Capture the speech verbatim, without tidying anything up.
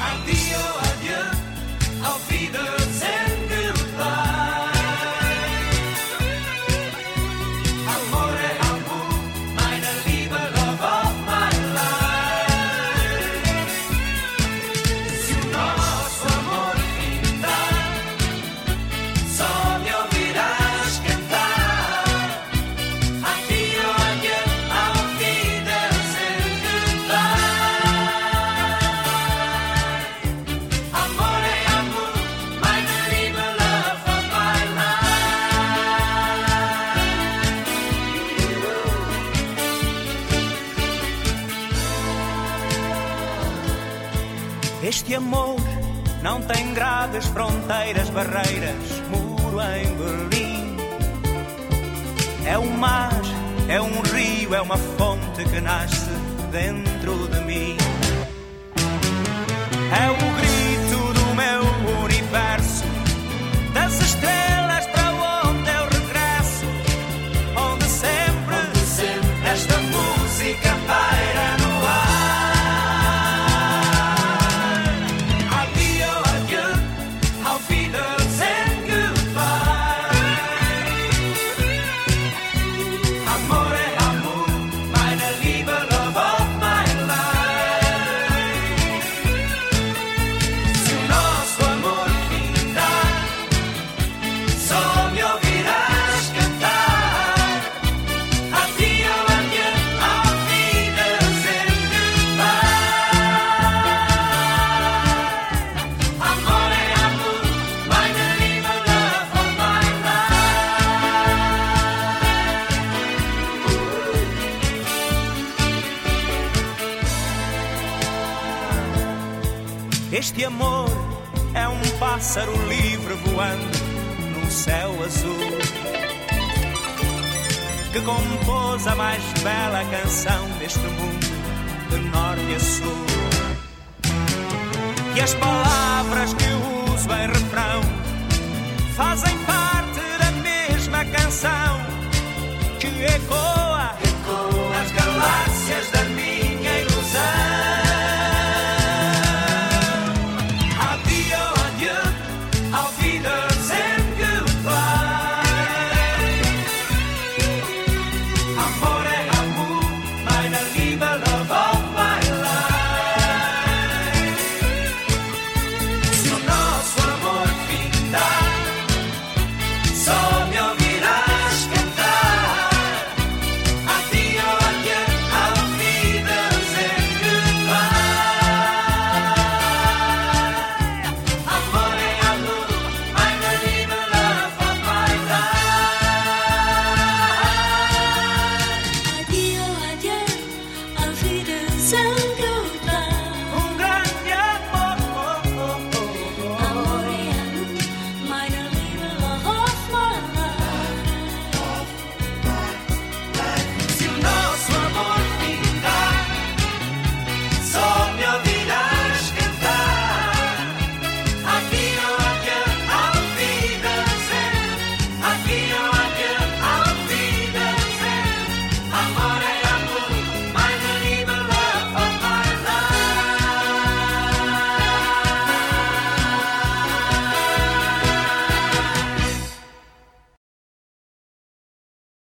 Este amor não tem grades, fronteiras, barreiras, muro em Berlim. É um mar, é um rio, é uma fonte que nasce dentro de mim. É o grito do meu universo, das estrelas para onde eu regresso, onde sempre, onde sempre esta música paira no ar. Este amor é um pássaro livre voando num céu azul, que compôs a mais bela canção deste mundo, de norte a sul. E as palavras